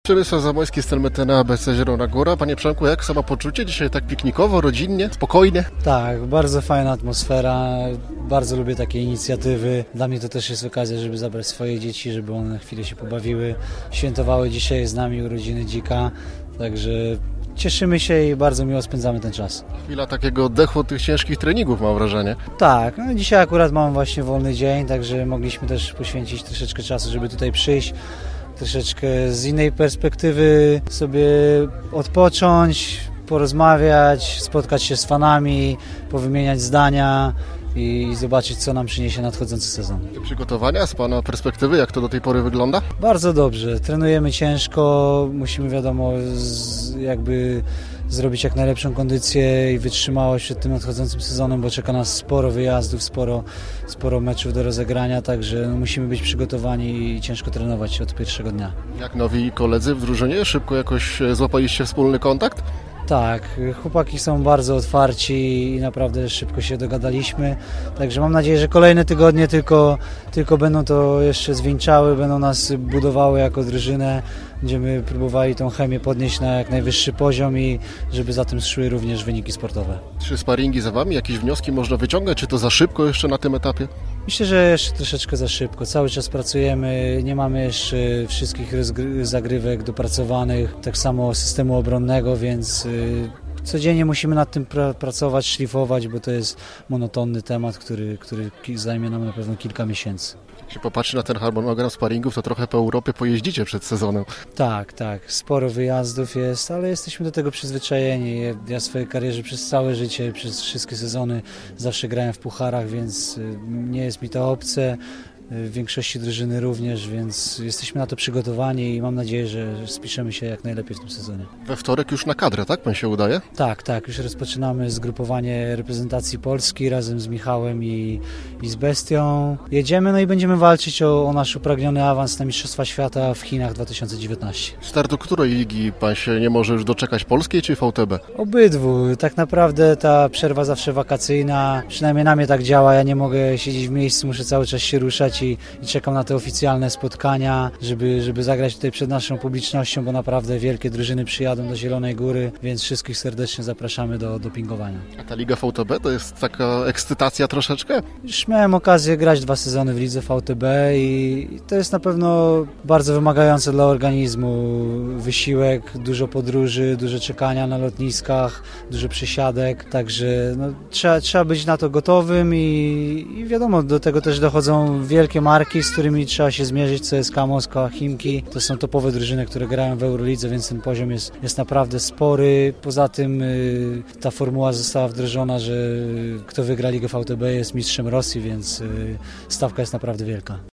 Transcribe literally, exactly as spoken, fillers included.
Przemysław Zamojski z Telmetena A B C Zielona Góra. Panie Przemku, jak samopoczucie? Dzisiaj tak piknikowo, rodzinnie, spokojnie? Tak, bardzo fajna atmosfera, bardzo lubię takie inicjatywy. Dla mnie to też jest okazja, żeby zabrać swoje dzieci, żeby one na chwilę się pobawiły. Świętowały dzisiaj z nami urodziny Dzika, także cieszymy się i bardzo miło spędzamy ten czas. Chwila takiego oddechu od tych ciężkich treningów, mam wrażenie. Tak, no dzisiaj akurat mam właśnie wolny dzień, także mogliśmy też poświęcić troszeczkę czasu, żeby tutaj przyjść. Troszeczkę z innej perspektywy sobie odpocząć, porozmawiać, spotkać się z fanami, powymieniać zdania i zobaczyć, co nam przyniesie nadchodzący sezon. Przygotowania z Pana perspektywy, jak to do tej pory wygląda? Bardzo dobrze, trenujemy ciężko, musimy wiadomo z, jakby zrobić jak najlepszą kondycję i wytrzymałość przed tym nadchodzącym sezonem, bo czeka nas sporo wyjazdów, sporo, sporo meczów do rozegrania, także no, musimy być przygotowani i ciężko trenować od pierwszego dnia. Jak nowi koledzy w drużynie? Szybko jakoś złapaliście wspólny kontakt? Tak, chłopaki są bardzo otwarci i naprawdę szybko się dogadaliśmy, także mam nadzieję, że kolejne tygodnie tylko, tylko będą to jeszcze zwieńczały, będą nas budowały jako drużynę, będziemy próbowali tą chemię podnieść na jak najwyższy poziom i żeby za tym szły również wyniki sportowe. Trzy sparingi za Wami, jakieś wnioski można wyciągać, czy to za szybko jeszcze na tym etapie? Myślę, że jeszcze troszeczkę za szybko. Cały czas pracujemy, nie mamy jeszcze wszystkich zagrywek dopracowanych, tak samo systemu obronnego, więc codziennie musimy nad tym pra- pracować, szlifować, bo to jest monotonny temat, który, który zajmie nam na pewno kilka miesięcy. Jak się popatrzy na ten harmonogram sparingów, to trochę po Europie pojeździcie przed sezonem. Tak, tak. Sporo wyjazdów jest, ale jesteśmy do tego przyzwyczajeni. Ja w swojej karierze przez całe życie, przez wszystkie sezony zawsze grałem w pucharach, więc nie jest mi to obce. W większości drużyny również, więc jesteśmy na to przygotowani i mam nadzieję, że spiszemy się jak najlepiej w tym sezonie. We wtorek już na kadrę, tak? Pan się udaje? Tak, tak. Już rozpoczynamy zgrupowanie reprezentacji Polski razem z Michałem i, i z Bestią. Jedziemy, no i będziemy walczyć o, o nasz upragniony awans na Mistrzostwa Świata w Chinach dwa tysiące dziewiętnastym. Startu której ligi Pan się nie może już doczekać? Polskiej czy V T B? Obydwu. Tak naprawdę ta przerwa zawsze wakacyjna, przynajmniej na mnie tak działa. Ja nie mogę siedzieć w miejscu, muszę cały czas się ruszać I, i czekam na te oficjalne spotkania, żeby, żeby zagrać tutaj przed naszą publicznością, bo naprawdę wielkie drużyny przyjadą do Zielonej Góry, więc wszystkich serdecznie zapraszamy do dopingowania. A ta Liga V T B to jest taka ekscytacja troszeczkę? Już miałem okazję grać dwa sezony w lidze V T B i to jest na pewno bardzo wymagające dla organizmu. Wysiłek, dużo podróży, dużo czekania na lotniskach, dużo przesiadek, także no, trzeba, trzeba być na to gotowym i, i wiadomo, do tego też dochodzą wielkie marki, z którymi trzeba się zmierzyć, C S K A Moskwa, Chimki. To są topowe drużyny, które grają w Eurolidze, więc ten poziom jest, jest naprawdę spory. Poza tym y, ta formuła została wdrożona, że kto wygra Ligę V T B jest mistrzem Rosji, więc y, stawka jest naprawdę wielka.